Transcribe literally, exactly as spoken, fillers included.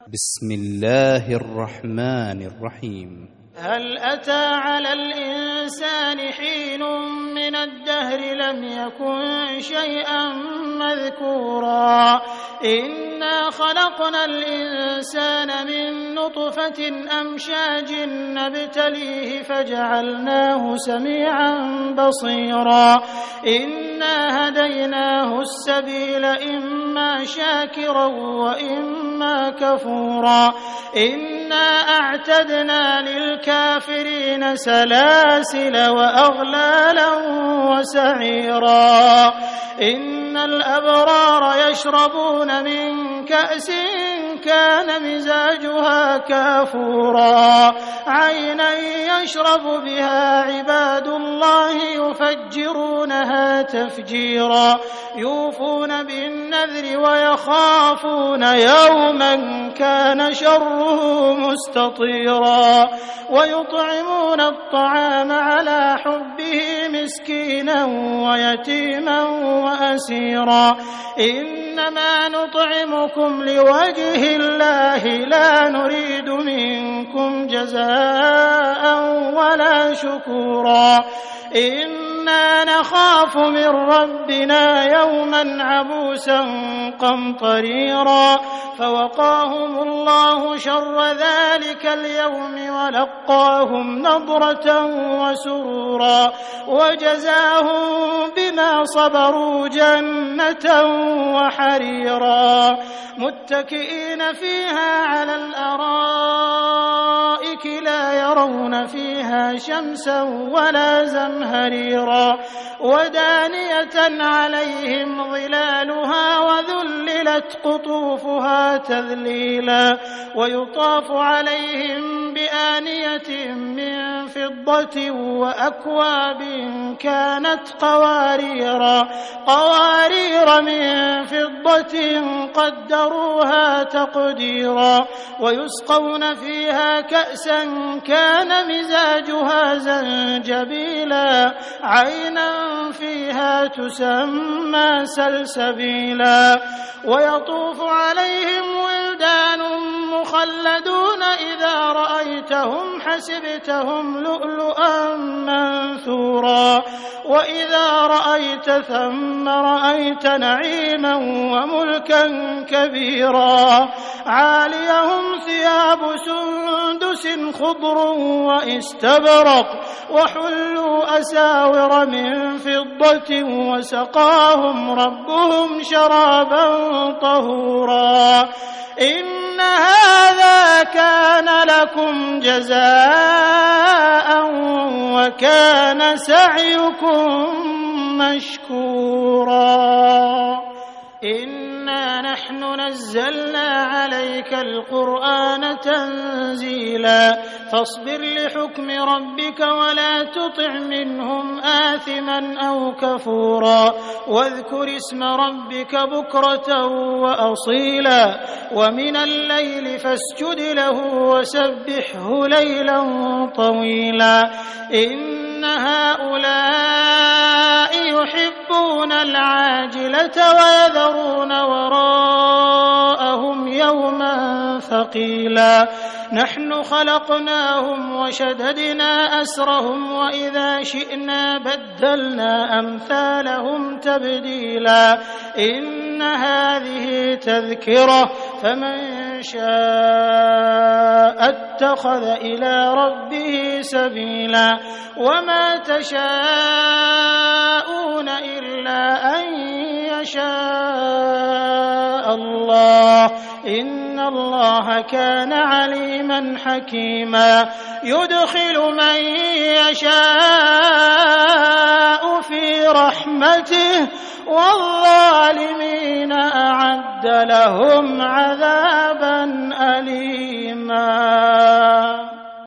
بسم الله الرحمن الرحيم. هل أتى على الإنسان حين من الدهر لم يكن شيئا مذكورا إنا خلقنا الإنسان من نطفة أمشاج نبتليه فجعلناه سميعا بصيرا إنا هديناه السبيل إما شاكرا وإما كفورا إنا أعتدنا للكافرين سلاسل وأغلالا وسعيرا إن الأبرار يشربون من كأس كان مزاجها كافورا عينا يشرب بها عباد الله يفجرونها تفجيرا يوفون بالنذر ويخافون يوما كان شره مستطيرا ويطعمون الطعام على حبه مسكينا ويتيما وأسيرا إنما نطعمكم لوجه الله لا نريد منكم جزاء ولا شكورا إنا نخاف من ربنا يوما عبوسا قمطريرا فوقاهم الله شر ذلك اليوم ولقاهم نضرة وسرورا وجزاهم بما صبروا جنة وحريرا متكئين فيها على الأرائك لا يرون فيها شمسا ولا زمهريرا ودانية عليهم ظلالها وذللت قطوفها تذليلا ويطاف عليهم بآنية من فضة وأكواب كانت قواريرا قوارير من فضة قدروها تقديرا ويسقون فيها كأسا كان مزاجها زنجبيلا عينا فيها تسمى سلسبيلا ويطوف عليهم ولدان مخلدون إذا رأيتهم حسبتهم لؤلؤا منثورا وإذا رأيت ثم رأيت نعيما وملكا كبيرا عاليهم ثياب سندس خضر واستبرق وحلوا أساور من فضة وسقاهم ربهم شرابا طهورا إن هذا كان لكم جزاء وكان سعيكم مشكورا إنا نحن نزلنا عليك القرآن تنزيلا فاصبر لحكم ربك ولا تطع منهم آثما أو كفورا واذكر اسم ربك بكرة وأصيلا ومن الليل فاسجد له وسبحه ليلا طويلا إن هؤلاء يحبون العاجلة ويذرون وراءهم يوما ثقيلا نحن خلقناهم وشددنا أسرهم وإذا شئنا بدلنا أمثالهم تبديلا إن هذه تذكرة فمن شاء اتخذ إلى ربه سبيلا وما تشاءون إلا أن يشاء الله إن الله كان عليما حكيما يدخل من يشاء في رحمته والظالمين أعد لهم عذابا أليما.